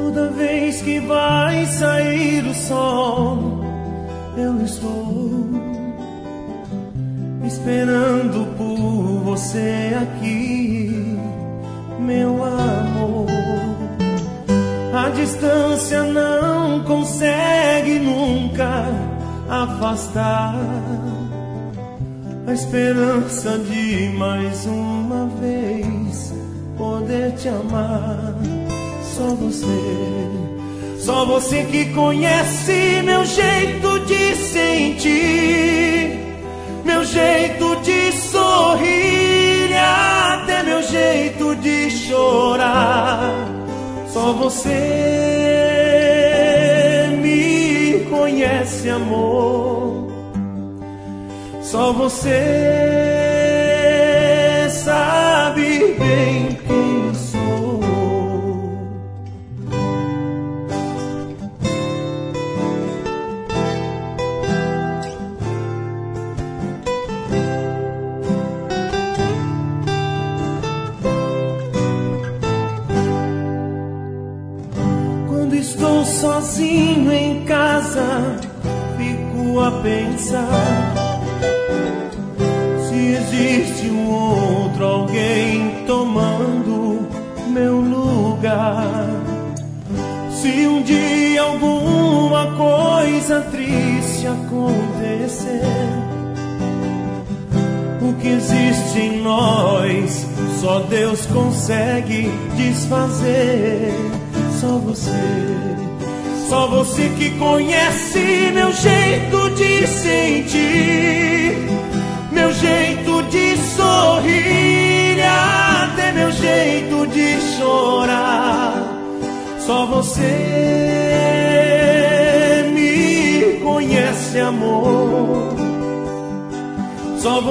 Toda vez que vai sair o sol, eu estou esperando por você aqui, meu amor. A distância não consegue nunca afastar a esperança de mais uma vez poder te amar. Só você que conhece meu jeito de sentir, meu jeito de sorrir e até meu jeito de chorar. Só você me conhece, amor. Só você sabe bem quem sou. Quando estou sozinho em casa, fico a pensar se existe um outro alguém tomando meu lugar. Se um dia alguma coisa triste acontecer, o que existe em nós só Deus consegue desfazer. Só você que conhece meu jeito de sentir, meu jeito de sorrir e até meu jeito de chorar. Só você me conhece, amor. Só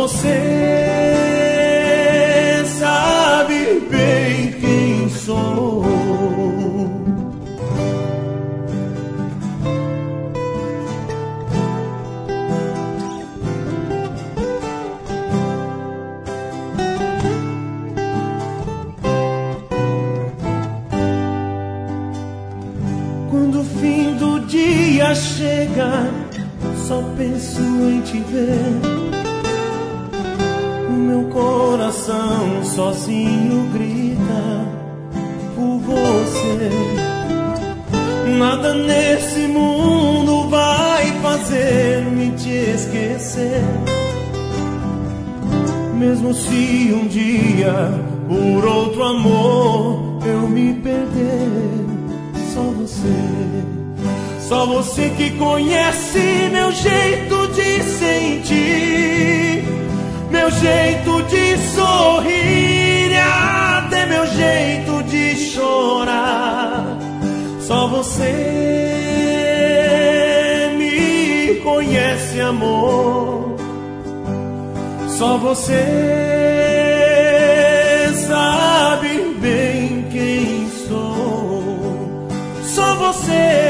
você sabe bem quem sou. Quando o fim do dia chega, só penso em te ver. O meu coração sozinho grita por você. Nada nesse mundo vai fazer-me te esquecer. Mesmo se um dia por outro amor eu me perder, só você que conhece meu jeito de sentir, meu jeito de sorrir e até meu jeito de chorar. Só você me conhece, amor. Só você sabe bem quem sou. Só você